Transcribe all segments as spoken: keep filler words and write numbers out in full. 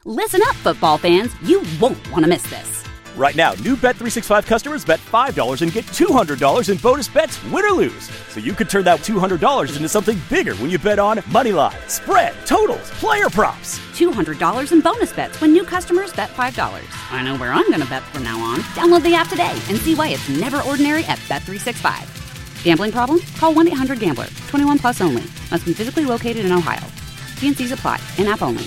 Listen up, football fans. You won't want to miss this. Right now, new Bet three sixty-five customers bet five dollars and get two hundred dollars in bonus bets, win or lose. So you could turn that two hundred dollars into something bigger when you bet on money line, spread, totals, player props. two hundred dollars in bonus bets when new customers bet five dollars. I know where I'm going to bet from now on. Download the app today and see why it's never ordinary at Bet three sixty-five. Gambling problem? Call one eight hundred gambler. twenty-one plus only. Must be physically located in Ohio. T and C's apply. In-app only.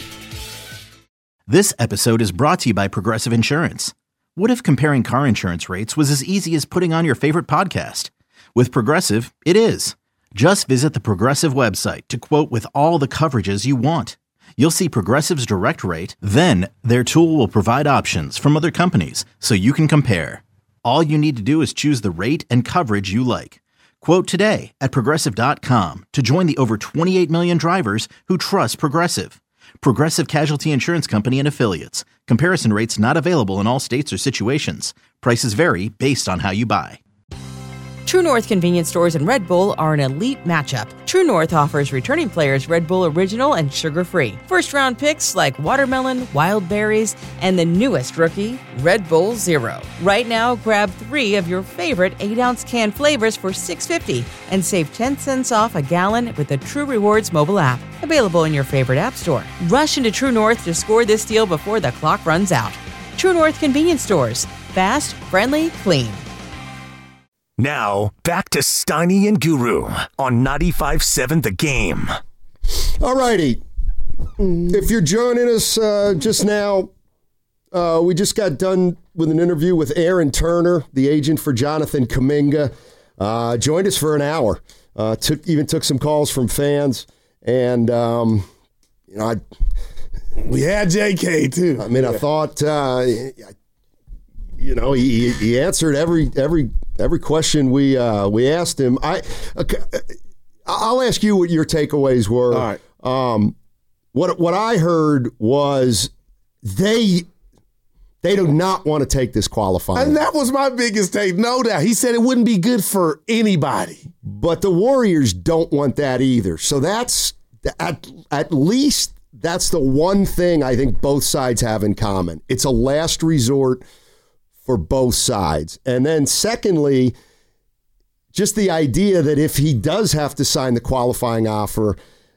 This episode is brought to you by Progressive Insurance. What if comparing car insurance rates was as easy as putting on your favorite podcast? With Progressive, it is. Just visit the Progressive website to quote with all the coverages you want. You'll see Progressive's direct rate, then their tool will provide options from other companies so you can compare. All you need to do is choose the rate and coverage you like. Quote today at Progressive dot com to join the over twenty-eight million drivers who trust Progressive. Progressive Casualty Insurance Company and Affiliates. Comparison rates not available in all states or situations. Prices vary based on how you buy. True North convenience stores and Red Bull are an elite matchup. True North offers returning players Red Bull Original and sugar-free. First-round picks like watermelon, wild berries, and the newest rookie, Red Bull Zero. Right now, grab three of your favorite eight ounce can flavors for six dollars and fifty cents and save ten cents off a gallon with the True Rewards mobile app. Available in your favorite app store. Rush into True North to score this deal before the clock runs out. True North convenience stores. Fast, friendly, clean. Now, back to Steiny and Guru on ninety-five point seven The Game. All righty. If you're joining us uh, just now, uh, we just got done with an interview with Aaron Turner, the agent for Jonathan Kuminga. Uh, joined us for an hour. Uh, took even took some calls from fans. And, um, you know, I, we had J K, too. I mean, yeah. I thought, uh, you know, he, he answered every every every question we uh, we asked him. I okay, I'll ask you what your takeaways were. All right. Um, what what I heard was they they do not want to take this qualifying. And that was my biggest take, no doubt. He said it wouldn't be good for anybody. But the Warriors don't want that either. So that's at at least that's the one thing I think both sides have in common. It's a last resort for both sides. And then secondly, just the idea that if he does have to sign the qualifying offer,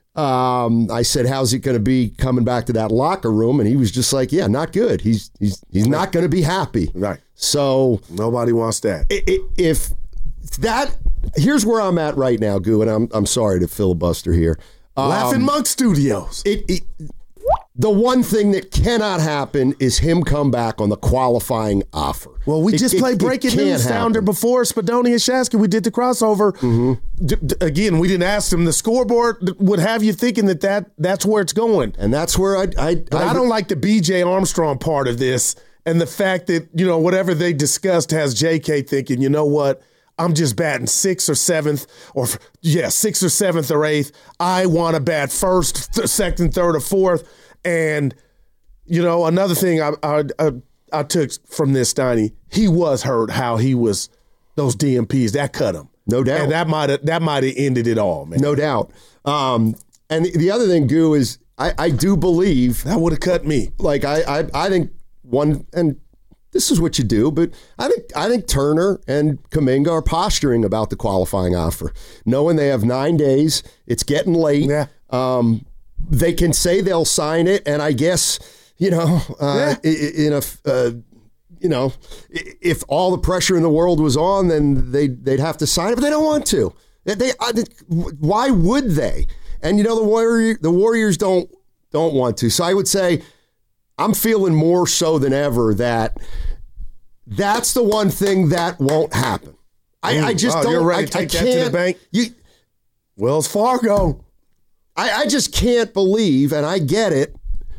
um, I said, how's it going to be coming back to that locker room? And he was just like, yeah, not good. He's he's he's not going to be happy. Right. So nobody wants that. If that, here's where I'm at right now, Goo, and I'm I'm sorry to filibuster here. Um, Laughing Monk Studios. It, it The one thing that cannot happen is him come back on the qualifying offer. Well, we it, just it, played it Breaking News Sounder before Spadoni and Shasky. We did the crossover. Mm-hmm. D- d- again, we didn't ask them. The scoreboard would have you thinking that, that that's where it's going. And that's where I... I, but I, I don't like the B J Armstrong part of this and the fact that, you know, whatever they discussed has J K thinking, you know what, I'm just batting sixth or seventh, or yeah, sixth or seventh or eighth. I want to bat first, th- second, third, or fourth. And, you know, another thing I, I I I took from this, Steiny, he was hurt how he was, those D M Ps, that cut him. No doubt. And that might have that might have ended it all, man. No doubt. Um, and the other thing, Goo, is I, I do believe. That would have cut me. Like, I, I, I think one, and this is what you do, but I think I think Turner and Kuminga are posturing about the qualifying offer, knowing they have nine days. It's getting late. Yeah. Um, they can say they'll sign it, and I guess, you know, uh, yeah. in a, uh, you know, if all the pressure in the world was on, then they they'd have to sign it, but they don't want to. They, they why would they? And you know, the Warrior, the Warriors don't don't want to. So I would say, I'm feeling more so than ever that that's the one thing that won't happen. I, I just oh, don't. You're ready I, to take I that can't. to the bank? You, Wells Fargo. I, I just can't believe, and I get it.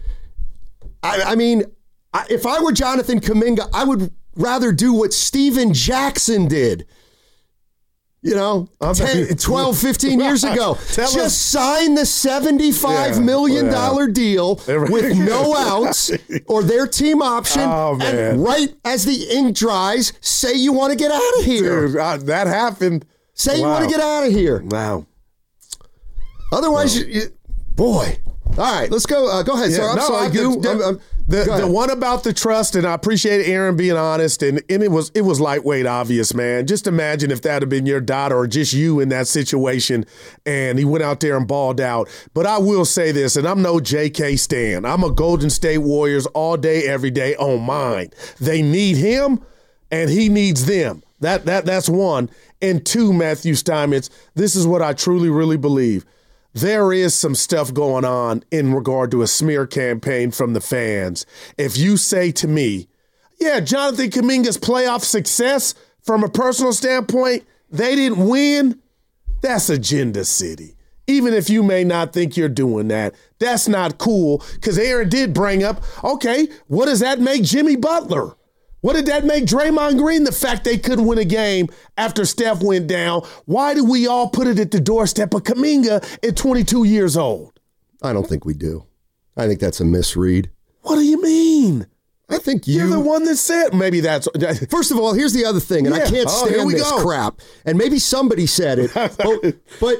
I, I mean, I, if I were Jonathan Kuminga, I would rather do what Steven Jackson did. You know, ten, twelve, fifteen years ago. Tell Just us. sign the seventy-five yeah, million dollars yeah. deal with no outs or their team option. Oh, man. And right as the ink dries, say you want to get out of here. Dude, uh, that happened. Say wow. you want to get out of here. Wow. Otherwise, wow. You, you, boy. All right, let's go. Uh, go ahead. Yeah, Sorry, I'm no, sorry. I, Goo. d- I'm, I'm, The the one about the trust, and I appreciate Aaron being honest, and, and it was it was lightweight obvious, man. Just imagine if that had been your daughter or just you in that situation, and he went out there and balled out. But I will say this, and I'm no J K stan. I'm a Golden State Warriors all day, every day on mine. They need him, and he needs them. That that that's one. And two, Matthew Steinmetz, this is what I truly, really believe. There is some stuff going on in regard to a smear campaign from the fans. If you say to me, yeah, Jonathan Kuminga's playoff success from a personal standpoint, they didn't win, that's Agenda City. Even if you may not think you're doing that, that's not cool, because Aaron did bring up, okay, what does that make Jimmy Butler? What did that make Draymond Green? The fact they couldn't win a game after Steph went down. Why do we all put it at the doorstep of Kuminga at twenty-two years old? I don't think we do. I think that's a misread. What do you mean? I think you... You're the one that said... Maybe that's... First of all, here's the other thing, and yeah. I can't oh, stand this go. crap. And maybe somebody said it, but, but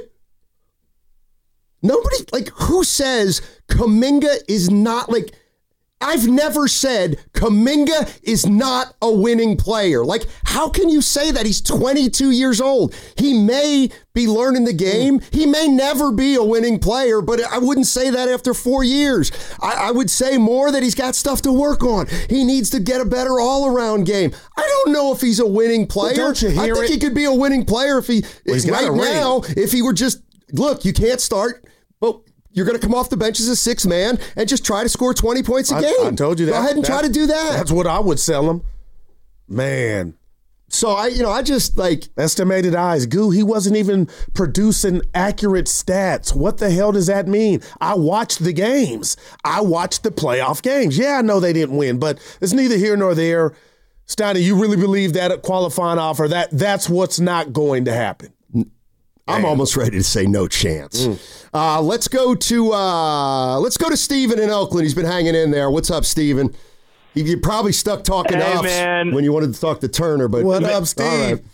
nobody... Like, who says Kuminga is not, like... I've never said Kuminga is not a winning player. Like, how can you say that? He's twenty-two years old. He may be learning the game. He may never be a winning player, but I wouldn't say that after four years. I, I would say more that he's got stuff to work on. He needs to get a better all-around game. I don't know if he's a winning player. Well, don't you hear I think it? he could be a winning player if he, well, right now, if he were just, look, you can't start, but you're going to come off the bench as a sixth man and just try to score twenty points a I, game. I told you that. Go ahead and that, try to do that. That's what I would sell him. Man. So, I, you know, I just like... Estimated eyes. Goo, he wasn't even producing accurate stats. What the hell does that mean? I watched the games. I watched the playoff games. Yeah, I know they didn't win, but it's neither here nor there. Steiny, you really believe that qualifying offer, that that's what's not going to happen? I'm Damn. almost ready to say no chance. Mm. Uh, let's go to uh, let's go to Steven in Oakland. He's been hanging in there. What's up, Steven? You, you probably stuck talking hey, to us man. when you wanted to talk to Turner. But what up, Steve? All right.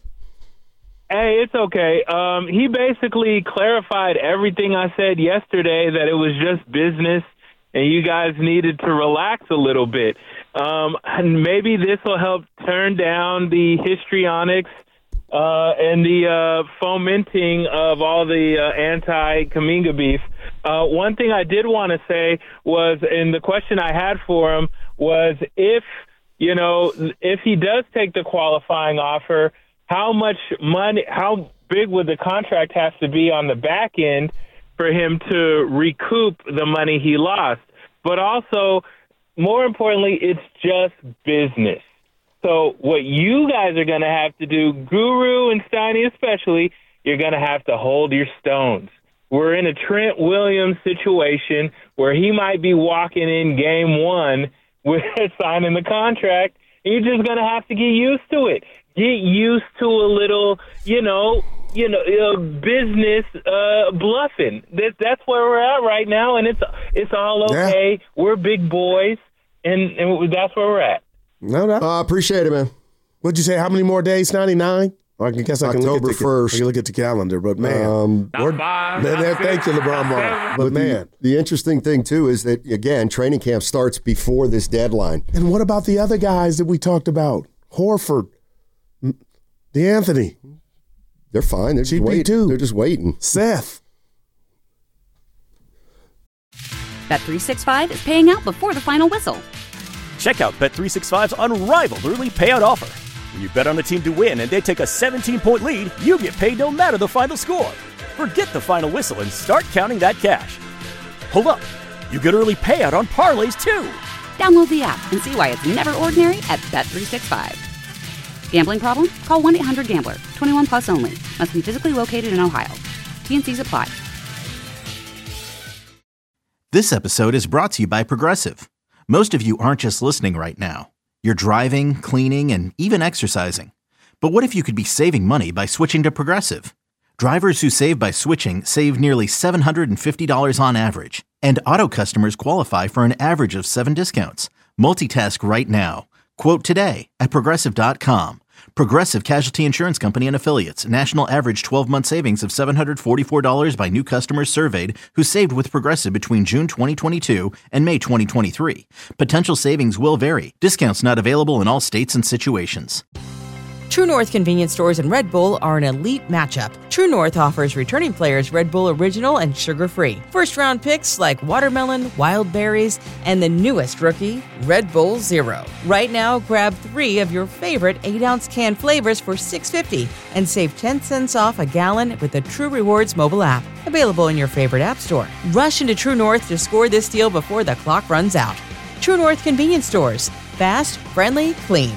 Hey, it's okay. Um, he basically clarified everything I said yesterday, that it was just business and you guys needed to relax a little bit. Um, and maybe this will help turn down the histrionics Uh, and the uh, fomenting of all the uh, anti-Kuminga beef. Uh, one thing I did want to say was, and the question I had for him was, if, you know, if he does take the qualifying offer, how much money, how big would the contract have to be on the back end for him to recoup the money he lost? But also, more importantly, it's just business. So what you guys are going to have to do, Guru and Steiny especially, you're going to have to hold your stones. We're in a Trent Williams situation where he might be walking in game one with signing the contract, and you're just going to have to get used to it. Get used to a little, you know, you know, uh, business uh, bluffing. That, that's where we're at right now, and it's it's all okay. Yeah. We're big boys, and, and that's where we're at. No, no. I uh, appreciate it, man. What'd you say? How many more days? ninety-nine? I guess I can October look at the, first. I can look at the calendar, but man, um, not five, man, not thank six, you, LeBron Martin. But, but man, the, the interesting thing too is that again, training camp starts before this deadline. And what about the other guys that we talked about? Horford, DeAnthony. They're fine. They're just waiting. They're just waiting. Seth. Bet three sixty-five is paying out before the final whistle. Check out Bet three sixty-five's unrivaled early payout offer. When you bet on a team to win and they take a seventeen-point lead, you get paid no matter the final score. Forget the final whistle and start counting that cash. Hold up. You get early payout on parlays, too. Download the app and see why it's never ordinary at Bet three sixty-five. Gambling problem? Call one eight hundred gambler. twenty-one plus only. Must be physically located in Ohio. T N Cs apply. This episode is brought to you by Progressive. Most of you aren't just listening right now. You're driving, cleaning, and even exercising. But what if you could be saving money by switching to Progressive? Drivers who save by switching save nearly seven hundred fifty dollars on average. And auto customers qualify for an average of seven discounts. Multitask right now. Quote today at Progressive dot com. Progressive Casualty Insurance Company and Affiliates. National average twelve-month savings of seven hundred forty-four dollars by new customers surveyed who saved with Progressive between June twenty twenty-two and May twenty twenty-three. Potential savings will vary. Discounts not available in all states and situations. True North convenience stores and Red Bull are an elite matchup. True North offers returning players Red Bull Original and sugar-free. First-round picks like watermelon, wild berries, and the newest rookie, Red Bull Zero. Right now, grab three of your favorite eight-ounce can flavors for six dollars and fifty cents and save ten cents off a gallon with the True Rewards mobile app. Available in your favorite app store. Rush into True North to score this deal before the clock runs out. True North convenience stores. Fast, friendly, clean.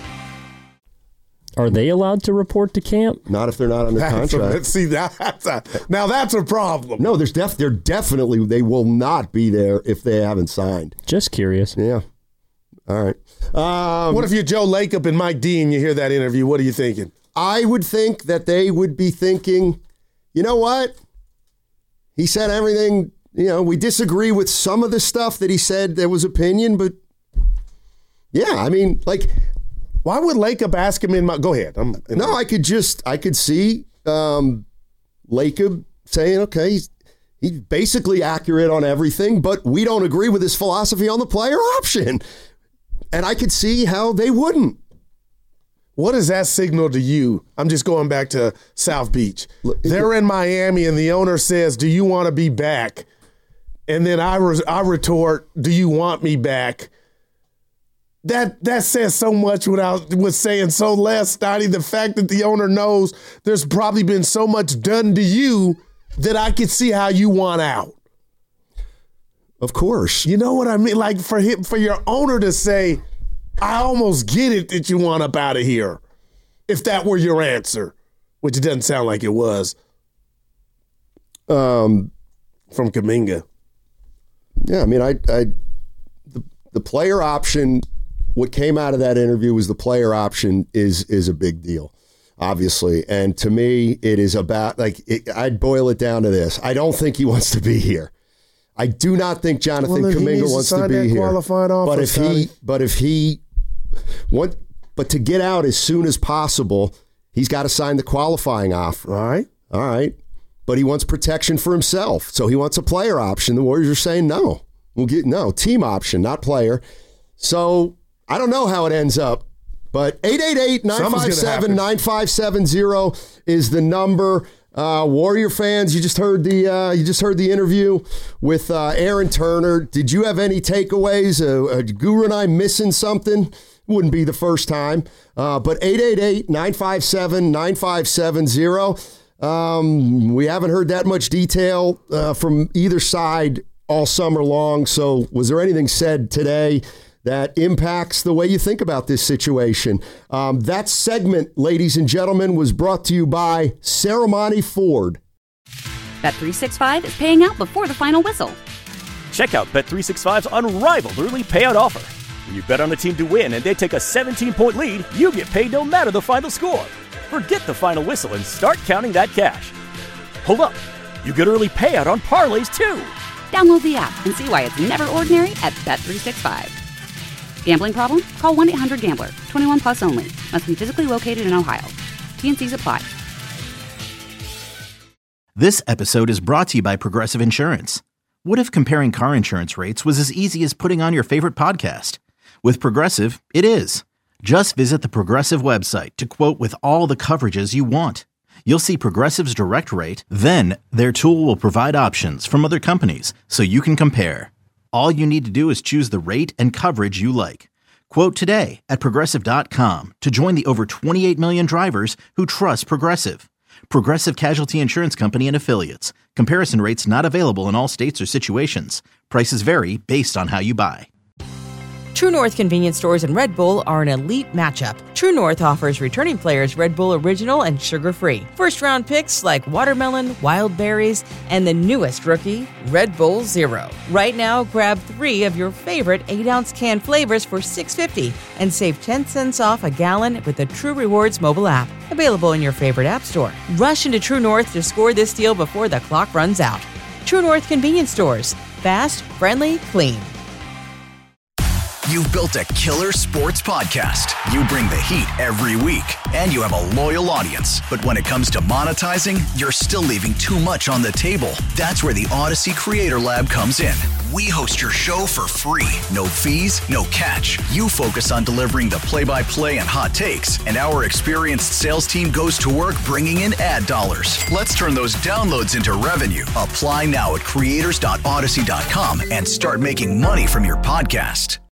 Are they allowed to report to camp? Not if they're not under That's contract. a, see, that's a, now that's a problem. No, there's def, they're definitely, they will not be there if they haven't signed. Just curious. Yeah. All right. Um, What if you're Joe Lacob and Mike Dean, you hear that interview? What are you thinking? I would think that they would be thinking, you know what? He said everything, you know, we disagree with some of the stuff that he said. There was opinion, but yeah, I mean, like, why would Lacob ask him in my, go ahead. I'm, no, I could just, I could see um, Lacob saying, okay, he's, he's basically accurate on everything, but we don't agree with his philosophy on the player option. And I could see how they wouldn't. What does that signal to you? I'm just going back to South Beach. They're in Miami and the owner says, do you want to be back? And then I, re- I retort, do you want me back? That that says so much without with saying so less, Stoney. The fact that the owner knows there's probably been so much done to you that I could see how you want out. Of course. You know what I mean? Like for him, for your owner to say, I almost get it that you want up out of here, if that were your answer, which it doesn't sound like it was. Um, from Kuminga. Yeah, I mean, I, I the, the player option. What came out of that interview was the player option is is a big deal, obviously. And to me, it is about, like, it, I'd boil it down to this. I don't think he wants to be here. I do not think Jonathan well, Kuminga wants to, to be here. Offer, but if he, but if he, want, but to get out as soon as possible, he's got to sign the qualifying offer. All right. All right. But he wants protection for himself. So he wants a player option. The Warriors are saying no. We'll get, no, team option, not player. So I don't know how it ends up, but eight eight eight, nine five seven, nine five seven zero is the number. Uh, Warrior fans, you just heard the uh, you just heard the interview with uh, Aaron Turner. Did you have any takeaways? Uh, uh, Guru and I missing something? Wouldn't be the first time. Uh, but eight eight eight, nine five seven, nine five seven zero. Um, we haven't heard that much detail uh, from either side all summer long. So was there anything said today that impacts the way you think about this situation? Um, that segment, ladies and gentlemen, was brought to you by Ceremony Ford. Bet three sixty-five is paying out before the final whistle. Check out Bet three sixty-five's unrivaled early payout offer. When you bet on a team to win and they take a seventeen-point lead, you get paid no matter the final score. Forget the final whistle and start counting that cash. Hold up. You get early payout on parlays, too. Download the app and see why it's never ordinary at Bet three sixty-five. Gambling problem? Call one eight hundred gambler. twenty-one plus only. Must be physically located in Ohio. T and C's apply. This episode is brought to you by Progressive Insurance. What if comparing car insurance rates was as easy as putting on your favorite podcast? With Progressive, it is. Just visit the Progressive website to quote with all the coverages you want. You'll see Progressive's direct rate, then their tool will provide options from other companies so you can compare. All you need to do is choose the rate and coverage you like. Quote today at Progressive dot com to join the over twenty-eight million drivers who trust Progressive. Progressive Casualty Insurance Company and Affiliates. Comparison rates not available in all states or situations. Prices vary based on how you buy. True North convenience stores and Red Bull are an elite matchup. True North offers returning players Red Bull Original and sugar-free. First-round picks like watermelon, wild berries, and the newest rookie, Red Bull Zero. Right now, grab three of your favorite eight-ounce can flavors for six dollars and fifty cents and save ten cents off a gallon with the True Rewards mobile app. Available in your favorite app store. Rush into True North to score this deal before the clock runs out. True North convenience stores. Fast, friendly, clean. You've built a killer sports podcast. You bring the heat every week, and you have a loyal audience. But when it comes to monetizing, you're still leaving too much on the table. That's where the Odyssey Creator Lab comes in. We host your show for free. No fees, no catch. You focus on delivering the play-by-play and hot takes, and our experienced sales team goes to work bringing in ad dollars. Let's turn those downloads into revenue. Apply now at creators dot odyssey dot com and start making money from your podcast.